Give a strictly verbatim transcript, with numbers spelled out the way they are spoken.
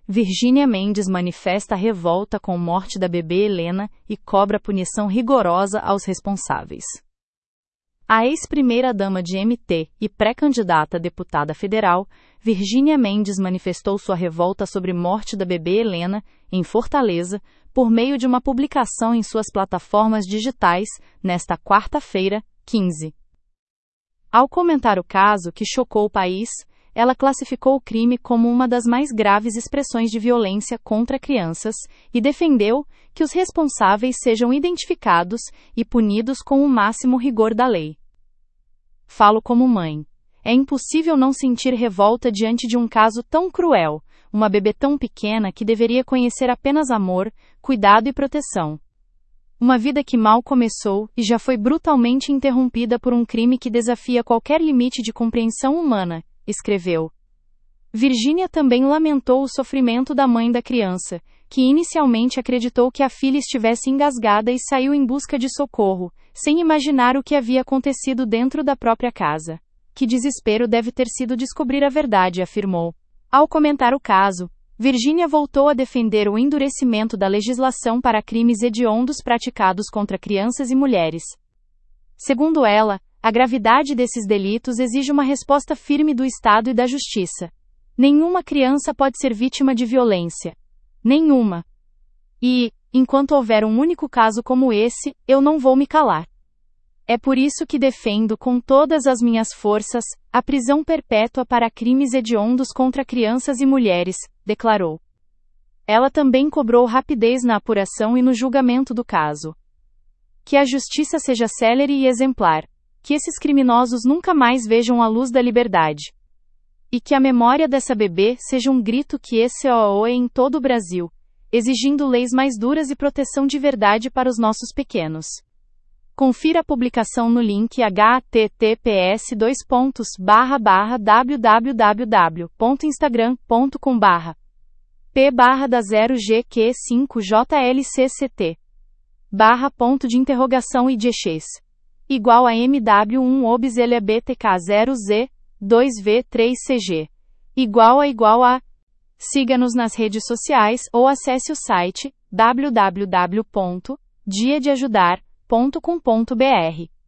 Virgínia Mendes manifesta revolta com morte da bebê Helena e cobra punição rigorosa aos responsáveis. A ex-primeira-dama de M T e pré-candidata a deputada federal, Virgínia Mendes manifestou sua revolta sobre morte da bebê Helena, em Fortaleza, por meio de uma publicação em suas plataformas digitais, nesta quarta-feira, quinze. Ao comentar o caso que chocou o país, ela classificou o crime como uma das mais graves expressões de violência contra crianças e defendeu que os responsáveis sejam identificados e punidos com o máximo rigor da lei. Falo como mãe. É impossível não sentir revolta diante de um caso tão cruel, uma bebê tão pequena que deveria conhecer apenas amor, cuidado e proteção. Uma vida que mal começou e já foi brutalmente interrompida por um crime que desafia qualquer limite de compreensão humana, escreveu. Virgínia também lamentou o sofrimento da mãe da criança, que inicialmente acreditou que a filha estivesse engasgada e saiu em busca de socorro, sem imaginar o que havia acontecido dentro da própria casa. Que desespero deve ter sido descobrir a verdade, afirmou. Ao comentar o caso, Virgínia voltou a defender o endurecimento da legislação para crimes hediondos praticados contra crianças e mulheres. Segundo ela, a gravidade desses delitos exige uma resposta firme do Estado e da Justiça. Nenhuma criança pode ser vítima de violência. Nenhuma. E, enquanto houver um único caso como esse, eu não vou me calar. É por isso que defendo com todas as minhas forças a prisão perpétua para crimes hediondos contra crianças e mulheres, declarou. Ela também cobrou rapidez na apuração e no julgamento do caso. Que a justiça seja célere e exemplar. Que esses criminosos nunca mais vejam a luz da liberdade. E que a memória dessa bebê seja um grito que ecoe em todo o Brasil, exigindo leis mais duras e proteção de verdade para os nossos pequenos. Confira a publicação no link h t t p s dois pontos barra barra w w w ponto instagram ponto com barra p barra da zero g q cinco j l c c t barra ponto de interrogação e dx igual a M W um obs L B T K zero Z dois V três C G igual a igual a. Siga-nos nas redes sociais ou acesse o site w w w ponto dia de ajudar ponto com ponto b r.